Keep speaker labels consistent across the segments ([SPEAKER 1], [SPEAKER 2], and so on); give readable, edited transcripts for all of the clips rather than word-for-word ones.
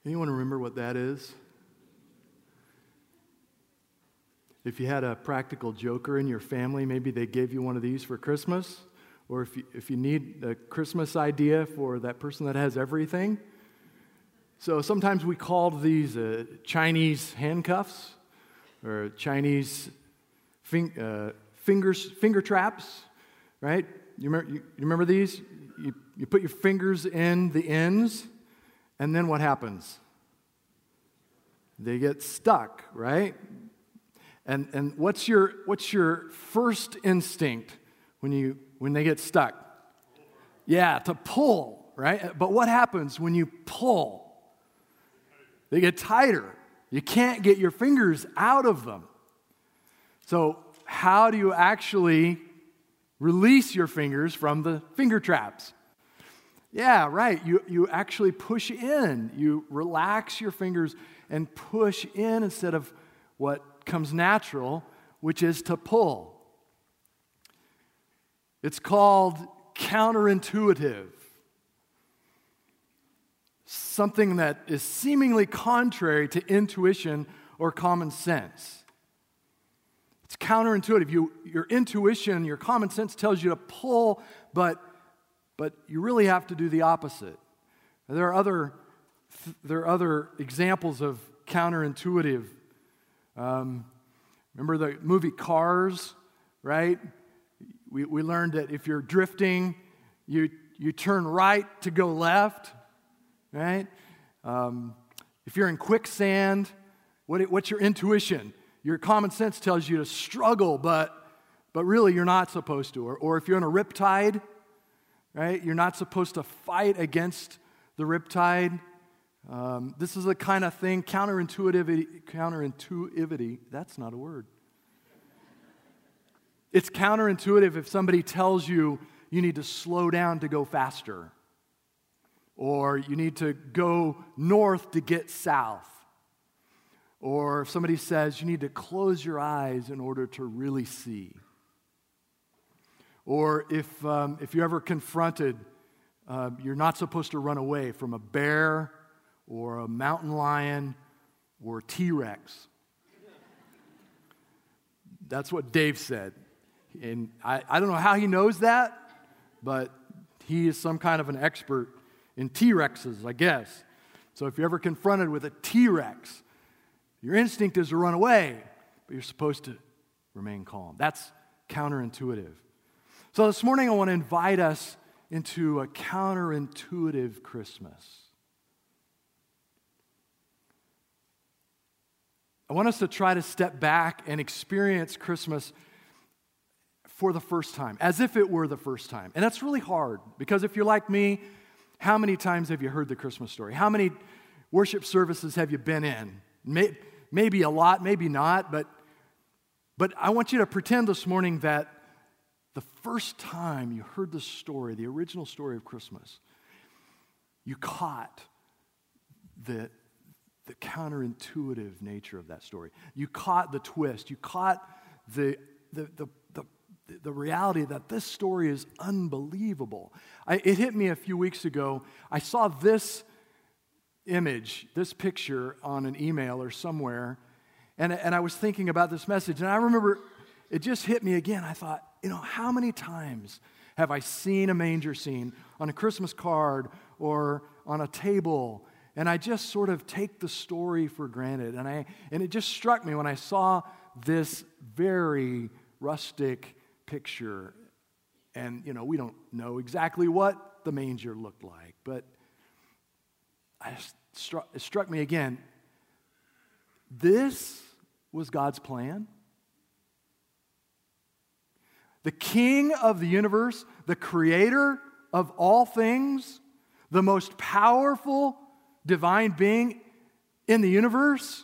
[SPEAKER 1] Anyone remember what that is? If you had a practical joker in your family, maybe they gave you one of these for Christmas. Or if you need a Christmas idea for that person that has everything. So sometimes we called these Chinese handcuffs or Chinese finger traps, right? You remember these? You put your fingers in the ends, and then what happens? They get stuck, right? And what's your first instinct when they get stuck? Yeah, to pull, right? But what happens when you pull? They get tighter. You can't get your fingers out of them. So how do you actually release your fingers from the finger traps? Yeah, right. You actually push in. You relax your fingers and push in instead of what comes natural, which is to pull. It's called counterintuitive. Something that is seemingly contrary to intuition or common sense. It's counterintuitive. Your intuition, your common sense tells you to pull, but you really have to do the opposite. There are other examples of counterintuitive. Remember the movie Cars, right? We learned that if you're drifting, you turn right to go left, right? If you're in quicksand, what's your intuition? Your common sense tells you to struggle, but really you're not supposed to. Or if you're in a riptide, right? You're not supposed to fight against the riptide. This is the kind of thing, counterintuitivity, that's not a word. It's counterintuitive if somebody tells you you need to slow down to go faster, or you need to go north to get south, or if somebody says you need to close your eyes in order to really see. Or if you're ever confronted, you're not supposed to run away from a bear or a mountain lion or a T-Rex. That's what Dave said. And I don't know how he knows that, but he is some kind of an expert in T-Rexes, I guess. So if you're ever confronted with a T-Rex, your instinct is to run away, but you're supposed to remain calm. That's counterintuitive. So this morning I want to invite us into a counterintuitive Christmas. I want us to try to step back and experience Christmas for the first time, as if it were the first time. And that's really hard, because if you're like me, how many times have you heard the Christmas story? How many worship services have you been in? Maybe a lot, maybe not, but I want you to pretend this morning that the first time you heard the story, the original story of Christmas, you caught the counterintuitive nature of that story. You caught the twist. You caught the reality that this story is unbelievable. It hit me a few weeks ago. I saw this image, this picture on an email or somewhere, and I was thinking about this message, and I remember it just hit me again. I thought, how many times have I seen a manger scene on a Christmas card or on a table, and I just sort of take the story for granted, and it just struck me when I saw this very rustic picture, and we don't know exactly what the manger looked like, but it struck me again. This was God's plan. The King of the universe, the creator of all things, the most powerful divine being in the universe,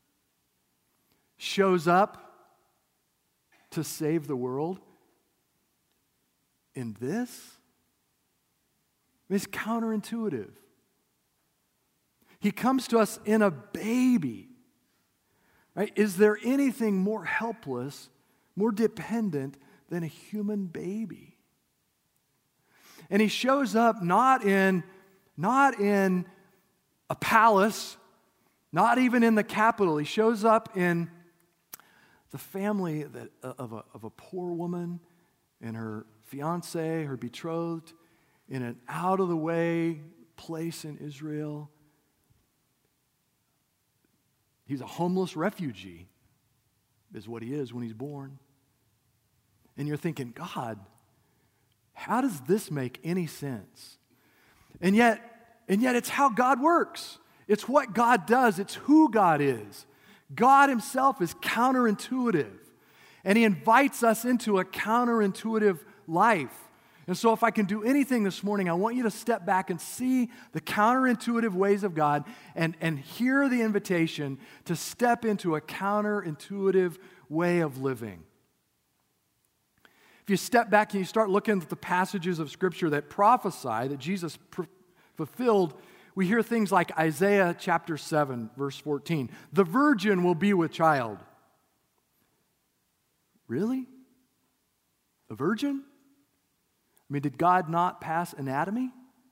[SPEAKER 1] shows up to save the world in this? It's counterintuitive. He comes to us in a baby. Right? Is there anything more helpless, more dependent than a human baby? And he shows up not in a palace, not even in the capital. He shows up in the family of a poor woman and her fiance, her betrothed, in an out-of-the-way place in Israel. He's a homeless refugee, is what he is when he's born. And you're thinking, God, how does this make any sense? And yet it's how God works. It's what God does. It's who God is. God himself is counterintuitive. And he invites us into a counterintuitive life. And so if I can do anything this morning, I want you to step back and see the counterintuitive ways of God and hear the invitation to step into a counterintuitive way of living. If you step back and you start looking at the passages of Scripture that prophesy, that Jesus fulfilled, we hear things like Isaiah chapter 7, verse 14. The virgin will be with child. Really? A virgin? I mean, did God not pass anatomy?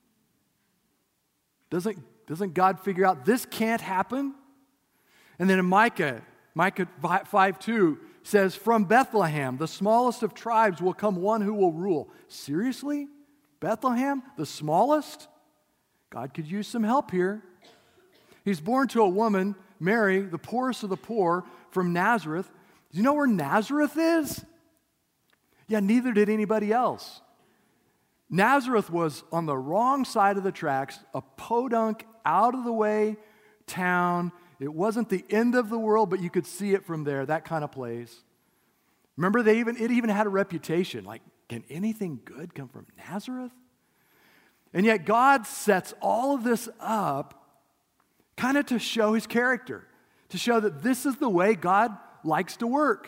[SPEAKER 1] Doesn't God figure out this can't happen? And then in Micah 5:2 says, from Bethlehem, the smallest of tribes, will come one who will rule. Seriously? Bethlehem, the smallest? God could use some help here. He's born to a woman, Mary, the poorest of the poor, from Nazareth. Do you know where Nazareth is? Yeah, neither did anybody else. Nazareth was on the wrong side of the tracks, a podunk, out-of-the-way town. It wasn't the end of the world, but you could see it from there, that kind of place. Remember, it even had a reputation. Like, can anything good come from Nazareth? And yet God sets all of this up kind of to show his character, to show that this is the way God likes to work.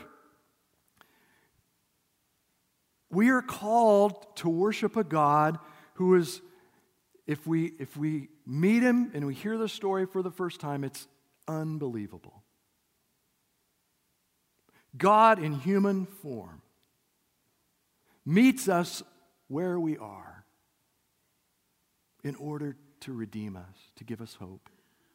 [SPEAKER 1] We are called to worship a God who is, if we meet him and we hear the story for the first time, it's unbelievable. God in human form meets us where we are in order to redeem us, to give us hope.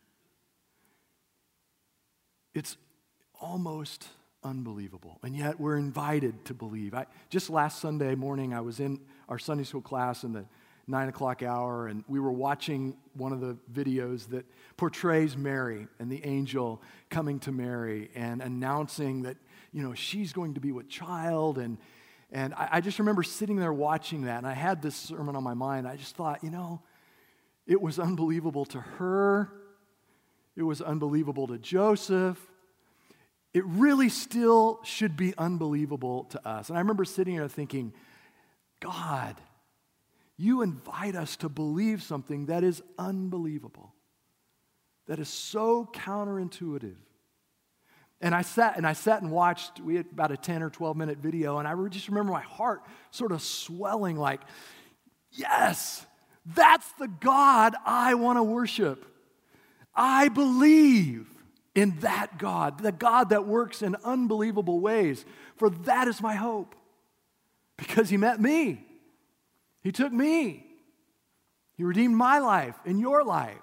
[SPEAKER 1] It's almost unbelievable, and yet we're invited to believe. Just last Sunday morning, I was in our Sunday school class in the 9 o'clock hour, and we were watching one of the videos that portrays Mary and the angel coming to Mary and announcing that, she's going to be with child. And I just remember sitting there watching that, and I had this sermon on my mind. I just thought, it was unbelievable to her. It was unbelievable to Joseph. It really still should be unbelievable to us. And I remember sitting there thinking, God, you invite us to believe something that is unbelievable, that is so counterintuitive. And I sat and watched. We had about a 10 or 12 minute video, and I just remember my heart sort of swelling like, yes, that's the God I want to worship. I believe in that God, the God that works in unbelievable ways, for that is my hope. Because he met me. He took me. He redeemed my life and your life.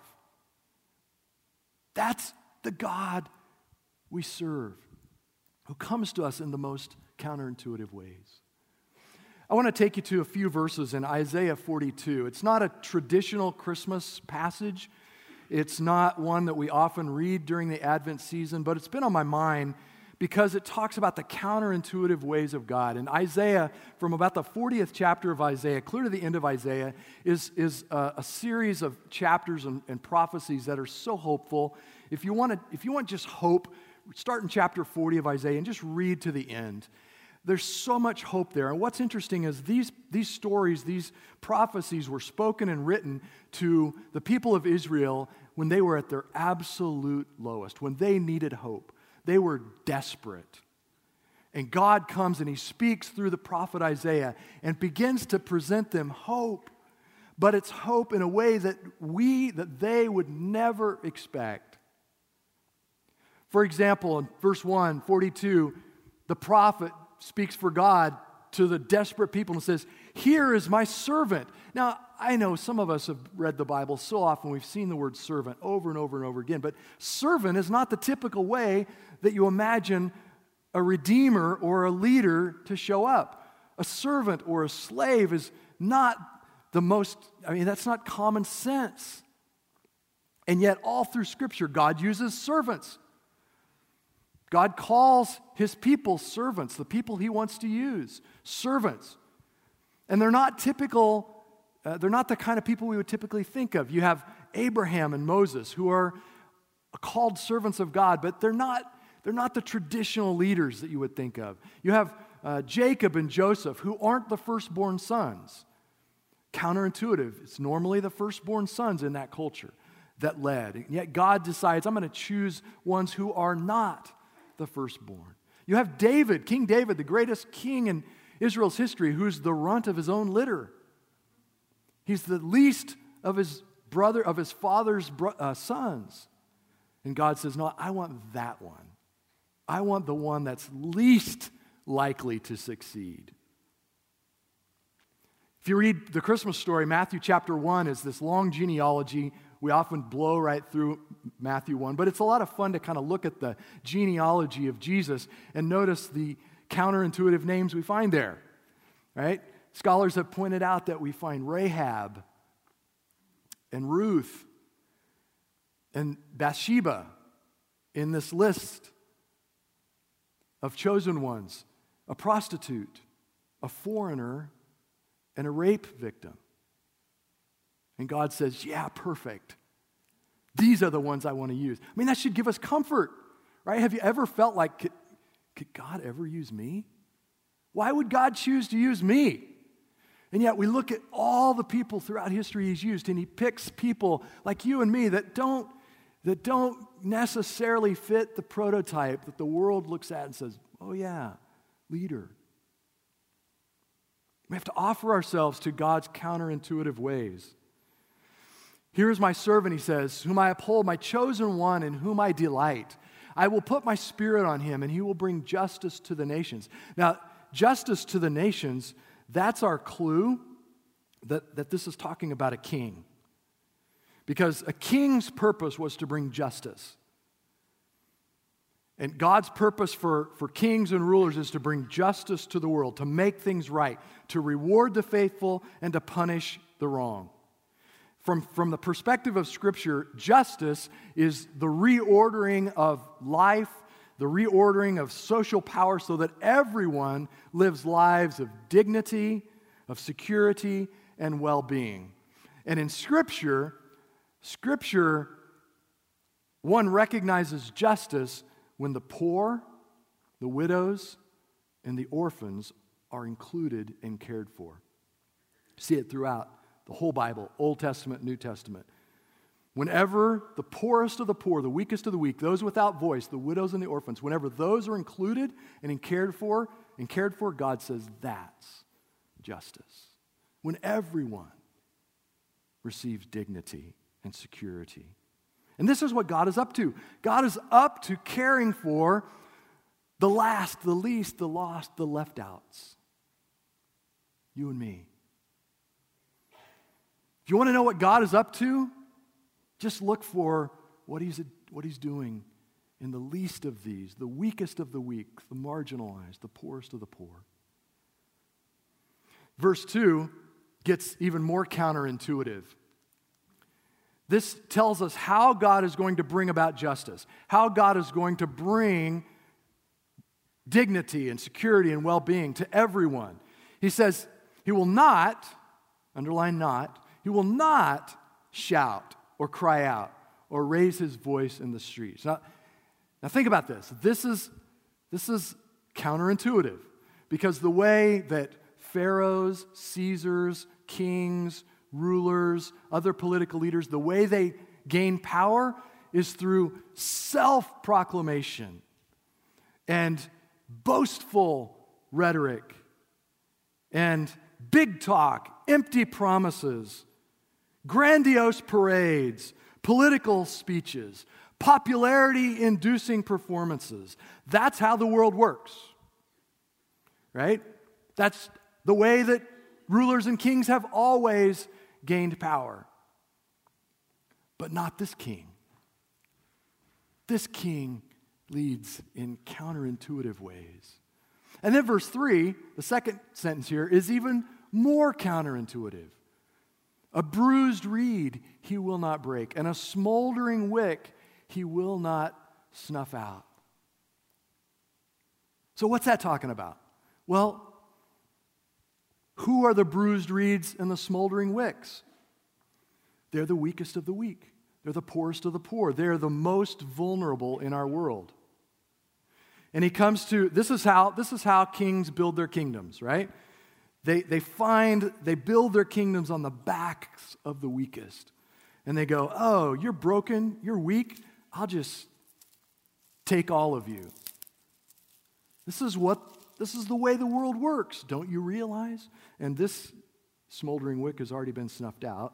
[SPEAKER 1] That's the God we serve, who comes to us in the most counterintuitive ways. I want to take you to a few verses in Isaiah 42. It's not a traditional Christmas passage. It's not one that we often read during the Advent season, but it's been on my mind because it talks about the counterintuitive ways of God. And Isaiah, from about the 40th chapter of Isaiah, clear to the end of Isaiah, is a series of chapters and prophecies that are so hopeful. If you want just hope, start in chapter 40 of Isaiah and just read to the end. There's so much hope there. And what's interesting is these stories, these prophecies were spoken and written to the people of Israel when they were at their absolute lowest, when they needed hope. They were desperate. And God comes and he speaks through the prophet Isaiah and begins to present them hope. But it's hope in a way that they would never expect. For example, in verse 1, 42, the prophet speaks for God to the desperate people and says, "Here is my servant." Now, I know some of us have read the Bible so often, we've seen the word servant over and over and over again, but servant is not the typical way that you imagine a redeemer or a leader to show up. A servant or a slave is not that's not common sense. And yet, all through Scripture, God uses servants. God calls His people servants, the people He wants to use, servants. And they're not typical. They're not the kind of people we would typically think of. You have Abraham and Moses, who are called servants of God, but they're not the traditional leaders that you would think of. You have Jacob and Joseph, who aren't the firstborn sons. Counterintuitive. It's normally the firstborn sons in that culture that led. And yet God decides, I'm going to choose ones who are not the firstborn. You have David, King David, the greatest king in Israel's history, who's the runt of his own litter. He's the least of his father's sons. And God says, no, I want that one. I want the one that's least likely to succeed. If you read the Christmas story, Matthew chapter 1 is this long genealogy. We often blow right through Matthew 1, but it's a lot of fun to kind of look at the genealogy of Jesus and notice the counterintuitive names we find there, right? Scholars have pointed out that we find Rahab and Ruth and Bathsheba in this list of chosen ones, a prostitute, a foreigner, and a rape victim. And God says, yeah, perfect. These are the ones I want to use. I mean, that should give us comfort, right? Have you ever felt like, could God ever use me? Why would God choose to use me? And yet we look at all the people throughout history He's used, and He picks people like you and me that don't necessarily fit the prototype that the world looks at and says, oh yeah, leader. We have to offer ourselves to God's counterintuitive ways. Here is my servant, He says, whom I uphold, my chosen one in whom I delight. I will put my spirit on him, and he will bring justice to the nations. Now, justice to the nations, that's our clue that this is talking about a king. Because a king's purpose was to bring justice. And God's purpose for kings and rulers is to bring justice to the world, to make things right, to reward the faithful, and to punish the wrong. From the perspective of Scripture, justice is the reordering of life, the reordering of social power so that everyone lives lives of dignity, of security, and well-being. And in Scripture, one recognizes justice when the poor, the widows, and the orphans are included and cared for. See it throughout the whole Bible, Old Testament, New Testament. Whenever the poorest of the poor, the weakest of the weak, those without voice, the widows and the orphans, whenever those are included and cared for, God says that's justice. When everyone receives dignity and security. And this is what God is up to. God is up to caring for the last, the least, the lost, the left outs. You and me. If you want to know what God is up to, just look for what He's doing in the least of these, the weakest of the weak, the marginalized, the poorest of the poor. Verse 2 gets even more counterintuitive. This tells us how God is going to bring about justice, how God is going to bring dignity and security and well-being to everyone. He says He will not, underline not, He will not shout or cry out or raise His voice in the streets. Now think about this. This is counterintuitive because the way that pharaohs, Caesars, kings, rulers, other political leaders, the way they gain power is through self-proclamation and boastful rhetoric and big talk, empty promises, grandiose parades, political speeches, popularity-inducing performances. That's how the world works, right? That's the way that rulers and kings have always gained power. But not this king. This king leads in counterintuitive ways. And then verse 3, the second sentence here, is even more counterintuitive. A bruised reed he will not break, and a smoldering wick he will not snuff out. So what's that talking about? Well, who are the bruised reeds and the smoldering wicks? They're the weakest of the weak. They're the poorest of the poor. They're the most vulnerable in our world. And he comes to, this is how kings build their kingdoms, right? They build their kingdoms on the backs of the weakest. And they go, oh, you're broken, you're weak, I'll just take all of you. This is the way the world works, don't you realize? And this smoldering wick has already been snuffed out.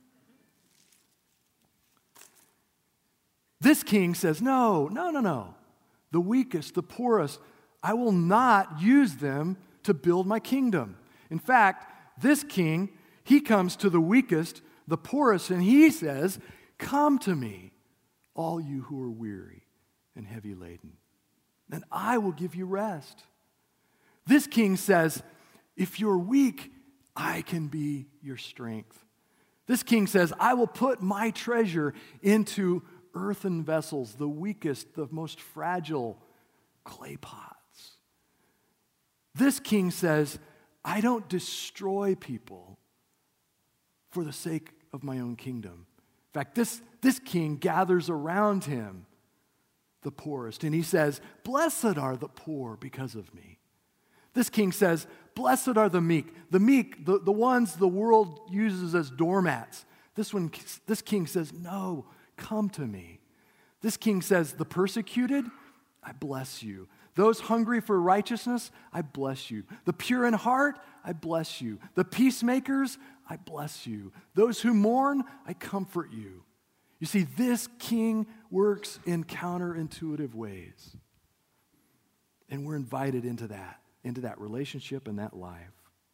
[SPEAKER 1] This king says, no. The weakest, the poorest, I will not use them to build my kingdom. In fact, this king, he comes to the weakest, the poorest, and he says, come to me, all you who are weary and heavy laden, and I will give you rest. This king says, if you're weak, I can be your strength. This king says, I will put my treasure into earthen vessels, the weakest, the most fragile clay pots. This king says, I don't destroy people for the sake of my own kingdom. In fact, this king gathers around him the poorest, and he says, blessed are the poor because of me. This king says, blessed are the meek, the ones the world uses as doormats. This king says, no, come to me. This king says, the persecuted, I bless you. Those hungry for righteousness, I bless you. The pure in heart, I bless you. The peacemakers, I bless you. Those who mourn, I comfort you. You see, this king works in counterintuitive ways. And we're invited into that relationship and that life.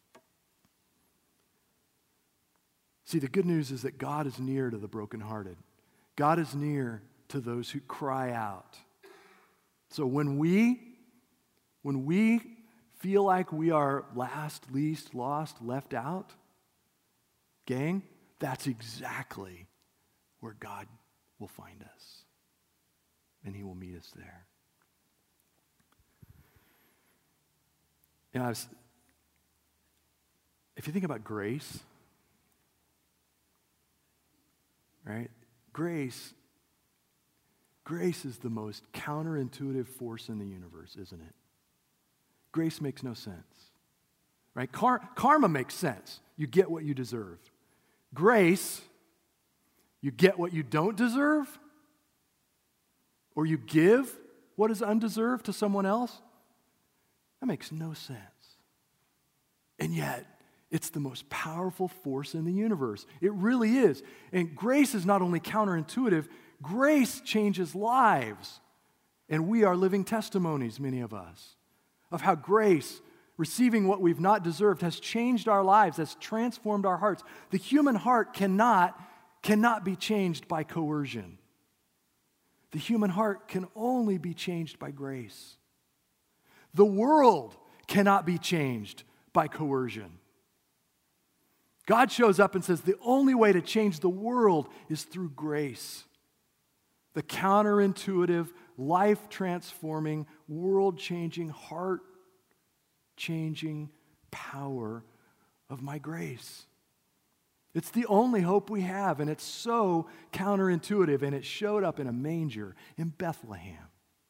[SPEAKER 1] See, the good news is that God is near to the brokenhearted. God is near to those who cry out. So when we feel like we are last, least, lost, left out, gang, that's exactly where God will find us. And he will meet us there. You know, if you think about grace, right? Grace is the most counterintuitive force in the universe, isn't it? Grace makes no sense, right? Karma makes sense. You get what you deserve. Grace, you get what you don't deserve, or you give what is undeserved to someone else. That makes no sense. And yet, it's the most powerful force in the universe. It really is. And grace is not only counterintuitive, grace changes lives. And we are living testimonies, many of us, of how grace, receiving what we've not deserved, has changed our lives, has transformed our hearts. The human heart cannot be changed by coercion. The human heart can only be changed by grace. The world cannot be changed by coercion. God shows up and says the only way to change the world is through grace. The counterintuitive, life-transforming, world-changing, heart-changing power of my grace. It's the only hope we have, and it's so counterintuitive, and it showed up in a manger in Bethlehem.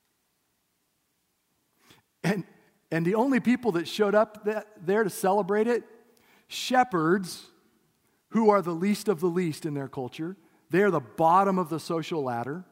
[SPEAKER 1] And the only people that showed up there to celebrate it, shepherds, who are the least of the least in their culture. They are the bottom of the social ladder.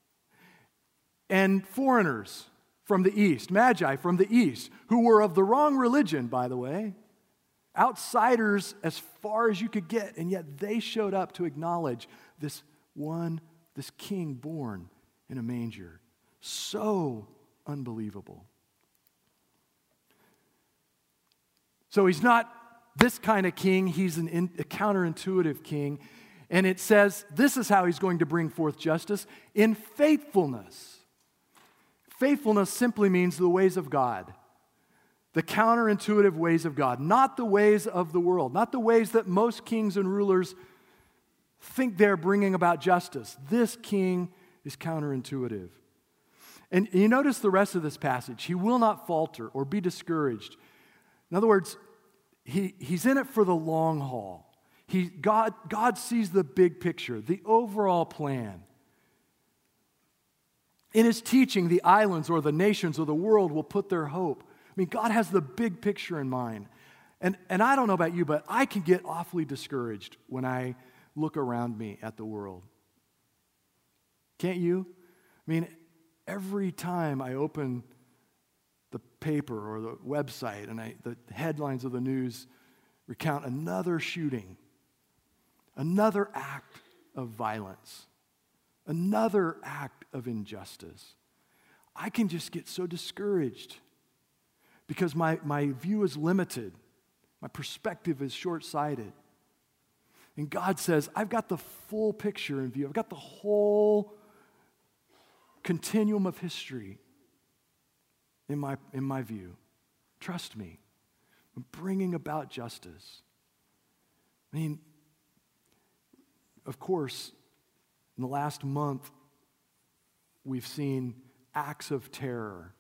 [SPEAKER 1] And foreigners from the east, magi from the east, who were of the wrong religion, by the way, outsiders as far as you could get, and yet they showed up to acknowledge this king born in a manger. So unbelievable. So he's not this kind of king. He's a counterintuitive king. And it says this is how he's going to bring forth justice in faithfulness. Faithfulness simply means the ways of God. The counterintuitive ways of God, not the ways of the world, not the ways that most kings and rulers think they're bringing about justice. This king is counterintuitive. And you notice the rest of this passage. He will not falter or be discouraged. In other words, he's in it for the long haul. God sees the big picture, the overall plan. In his teaching, the islands or the nations or the world will put their hope. I mean, God has the big picture in mind. And I don't know about you, but I can get awfully discouraged when I look around me at the world. Can't you? I mean, every time I open the paper or the website and the headlines of the news recount another shooting, another act of violence, another act of injustice, I can just get so discouraged because my view is limited. My perspective is short-sighted. And God says, I've got the full picture in view. I've got the whole continuum of history in my view. Trust me. I'm bringing about justice. I mean, of course, in the last month, we've seen acts of terror.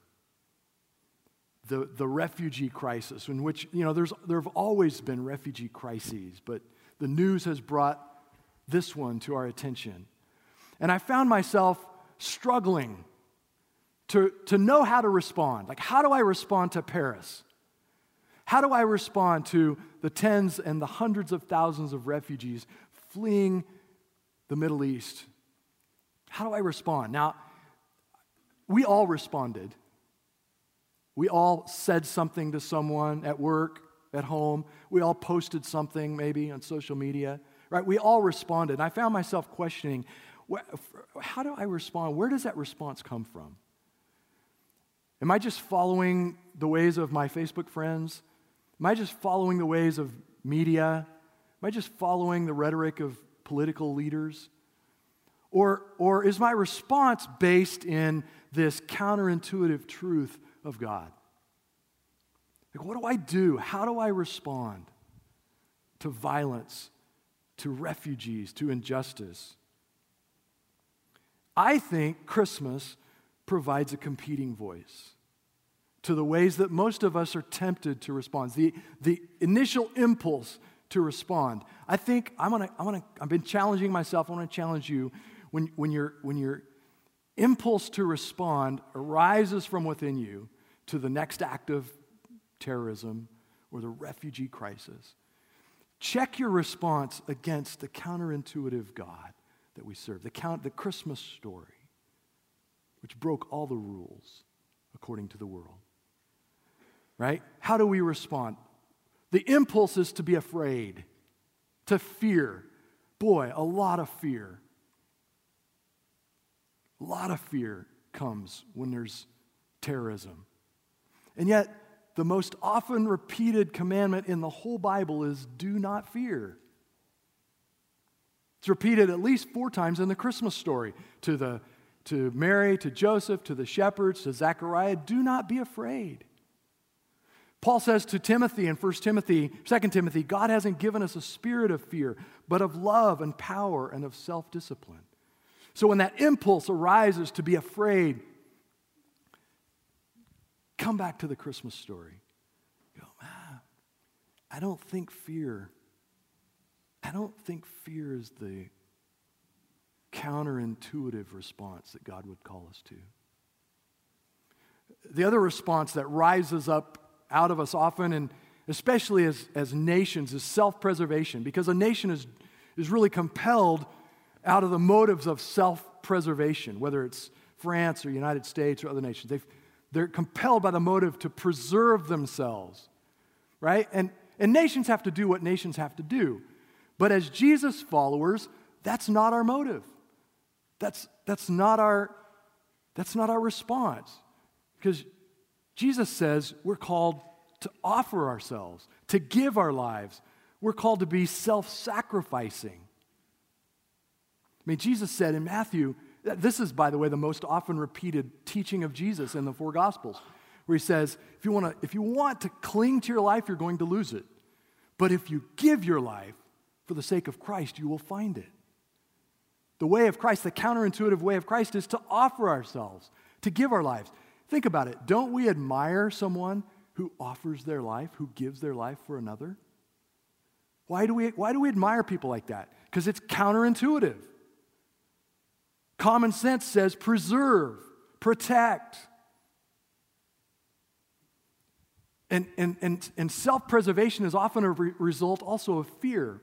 [SPEAKER 1] The refugee crisis, in which, there have always been refugee crises, but the news has brought this one to our attention. And I found myself struggling to know how to respond. Like, how do I respond to Paris? How do I respond to the tens and the hundreds of thousands of refugees fleeing the Middle East? How do I respond? Now, we all responded. We all said something to someone at work, at home. We all posted something maybe on social media, right? We all responded. And I found myself questioning, how do I respond? Where does that response come from? Am I just following the ways of my Facebook friends? Am I just following the ways of media? Am I just following the rhetoric of political leaders? Or is my response based in this counterintuitive truth of God? Like, what do I do? How do I respond to violence, to refugees, to injustice? I think Christmas provides a competing voice to the ways that most of us are tempted to respond. The initial impulse to respond. I think I've been challenging myself. I want to challenge you when your impulse to respond arises from within you to the next act of terrorism or the refugee crisis. Check your response against the counterintuitive God that we serve, the Christmas story, which broke all the rules according to the world. Right? How do we respond? The impulse is to be afraid, to fear. Boy, a lot of fear. A lot of fear comes when there's terrorism. And yet, the most often repeated commandment in the whole Bible is do not fear. It's repeated at least 4 times in the Christmas story. To Mary, to Joseph, to the shepherds, to Zechariah, do not be afraid. Paul says to Timothy in 2 Timothy, God hasn't given us a spirit of fear, but of love and power and of self-discipline. So when that impulse arises to be afraid, come back to the Christmas story. Go, I don't think fear is the counterintuitive response that God would call us to. The other response that rises up out of us often, and especially as nations, is self-preservation, because a nation is really compelled out of the motives of self-preservation, whether it's France or United States or other nations. They're compelled by the motive to preserve themselves, right? And nations have to do what nations have to do. But as Jesus followers, that's not our motive. That's not our response. Because Jesus says we're called to offer ourselves, to give our lives. We're called to be self-sacrificing. I mean, Jesus said in Matthew, this is, by the way, the most often repeated teaching of Jesus in the four Gospels, where he says, if you want to cling to your life, you're going to lose it. But if you give your life for the sake of Christ, you will find it. The way of Christ, the counterintuitive way of Christ, is to offer ourselves, to give our lives. Think about it. Don't we admire someone who offers their life, who gives their life for another? Why do we admire people like that? Because it's counterintuitive. Common sense says preserve, protect. And self-preservation is often a result also of fear.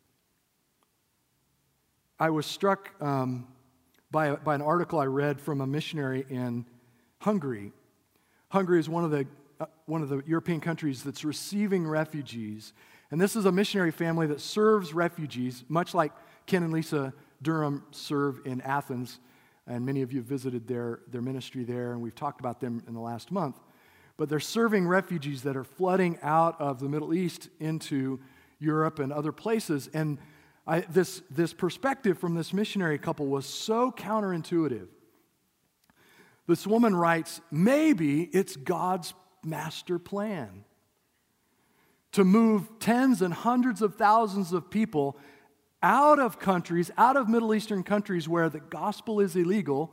[SPEAKER 1] I was struck by an article I read from a missionary in Hungary. Hungary is one of the European countries that's receiving refugees. And this is a missionary family that serves refugees, much like Ken and Lisa Durham serve in Athens. And many of you have visited their ministry there, and we've talked about them in the last month. But they're serving refugees that are flooding out of the Middle East into Europe and other places. And this perspective from this missionary couple was so counterintuitive. This woman writes, maybe it's God's master plan to move tens and hundreds of thousands of people out of countries, out of Middle Eastern countries where the gospel is illegal,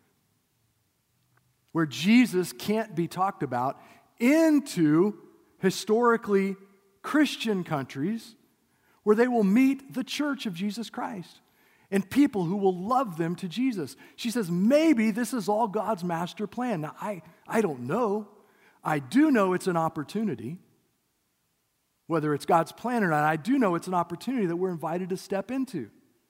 [SPEAKER 1] where Jesus can't be talked about, into historically Christian countries where they will meet the church of Jesus Christ and people who will love them to Jesus. She says, maybe this is all God's master plan. Now, I don't know. I do know it's an opportunity. Whether it's God's plan or not, I do know it's an opportunity that we're invited to step into.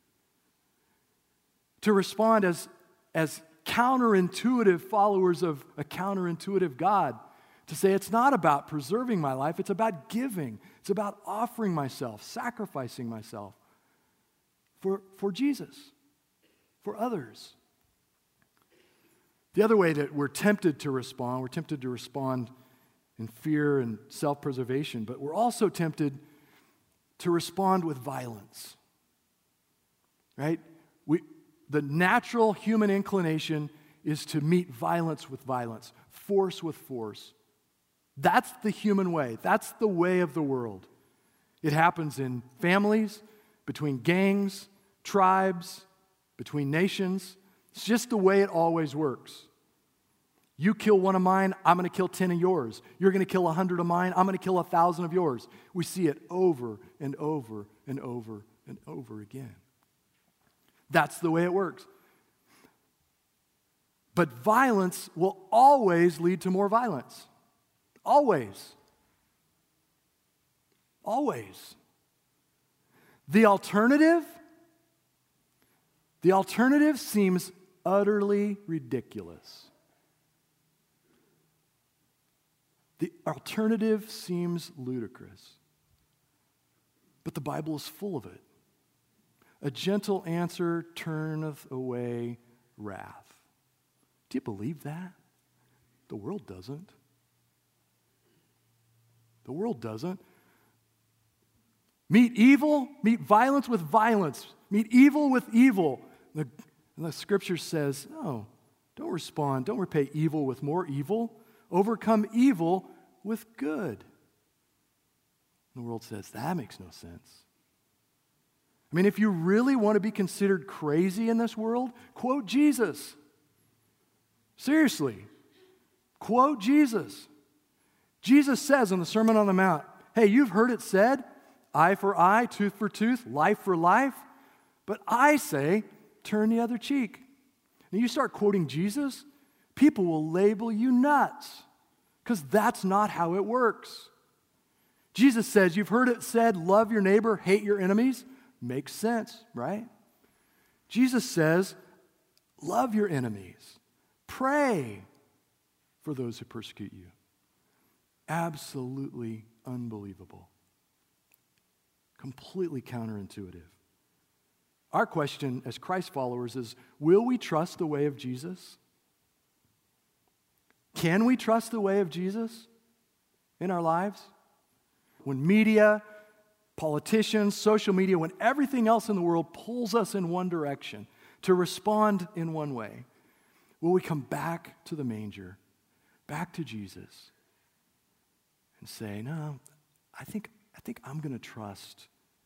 [SPEAKER 1] To respond as counterintuitive followers of a counterintuitive God. To say it's not about preserving my life, it's about giving. It's about offering myself, sacrificing myself for Jesus, for others. The other way that we're tempted to respond in fear and self-preservation, but we're also tempted to respond with violence. Right? The natural human inclination is to meet violence with violence, force with force. That's the human way. That's the way of the world. It happens in families, between gangs, tribes, between nations. It's just the way it always works. You kill one of mine, I'm going to kill 10 of yours. You're going to kill 100 of mine, I'm going to kill 1,000 of yours. We see it over and over and over and over again. That's the way it works. But violence will always lead to more violence. Always. Always. The alternative seems utterly ridiculous. The alternative seems ludicrous. But the Bible is full of it. A gentle answer turneth away wrath. Do you believe that? The world doesn't. The world doesn't. Meet violence with violence. Meet evil with evil. And the scripture says, no, don't respond. Don't repay evil with more evil. Overcome evil with good. And the world says, that makes no sense. I mean, if you really want to be considered crazy in this world, quote Jesus. Seriously, quote Jesus. Jesus says in the Sermon on the Mount, hey, you've heard it said, eye for eye, tooth for tooth, life for life. But I say, turn the other cheek. And you start quoting Jesus, people will label you nuts because that's not how it works. Jesus says, you've heard it said, love your neighbor, hate your enemies. Makes sense, right? Jesus says, love your enemies. Pray for those who persecute you. Absolutely unbelievable. Completely counterintuitive. Our question as Christ followers is, will we trust the way of Jesus? Can we trust the way of Jesus in our lives? When media, politicians, social media, when everything else in the world pulls us in one direction to respond in one way, will we come back to the manger, back to Jesus, and say, no, I think I'm going to trust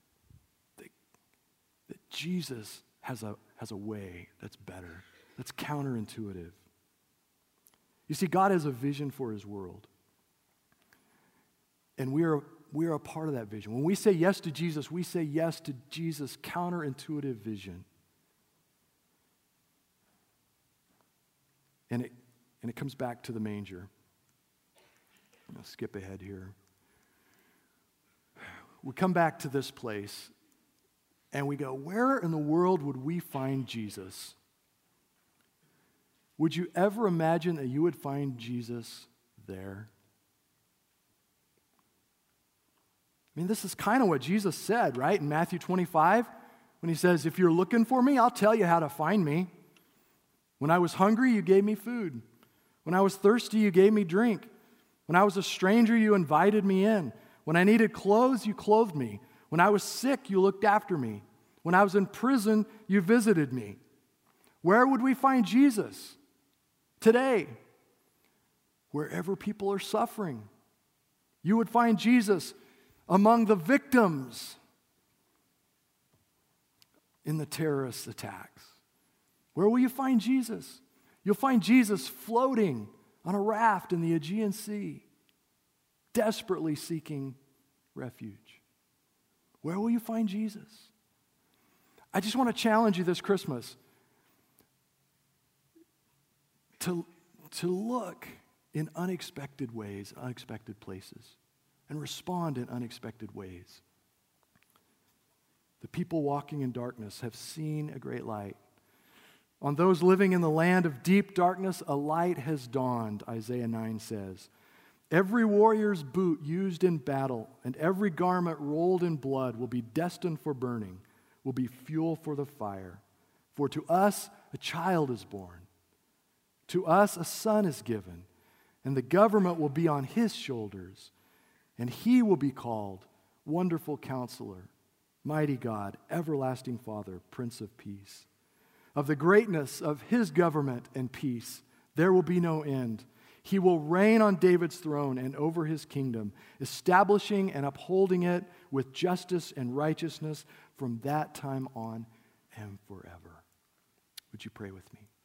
[SPEAKER 1] that Jesus has a way that's better, that's counterintuitive. You see, God has a vision for his world. And we are a part of that vision. When we say yes to Jesus, we say yes to Jesus' counterintuitive vision. And it comes back to the manger. I'll skip ahead here. We come back to this place and we go, where in the world would we find Jesus? Would you ever imagine that you would find Jesus there? I mean, this is kind of what Jesus said, right? In Matthew 25, when he says, if you're looking for me, I'll tell you how to find me. When I was hungry, you gave me food. When I was thirsty, you gave me drink. When I was a stranger, you invited me in. When I needed clothes, you clothed me. When I was sick, you looked after me. When I was in prison, you visited me. Where would we find Jesus? Today. Wherever people are suffering. You would find Jesus among the victims in the terrorist attacks. Where will you find Jesus? You'll find Jesus floating on a raft in the Aegean Sea, desperately seeking refuge. Where will you find Jesus? I just want to challenge you this Christmas to look in unexpected ways, unexpected places, and respond in unexpected ways. The people walking in darkness have seen a great light. On those living in the land of deep darkness, a light has dawned, Isaiah 9 says. Every warrior's boot used in battle and every garment rolled in blood will be destined for burning, will be fuel for the fire. For to us a child is born. To us a son is given, and the government will be on his shoulders. And he will be called Wonderful Counselor, Mighty God, Everlasting Father, Prince of Peace. Of the greatness of his government and peace, there will be no end. He will reign on David's throne and over his kingdom, establishing and upholding it with justice and righteousness from that time on and forever. Would you pray with me?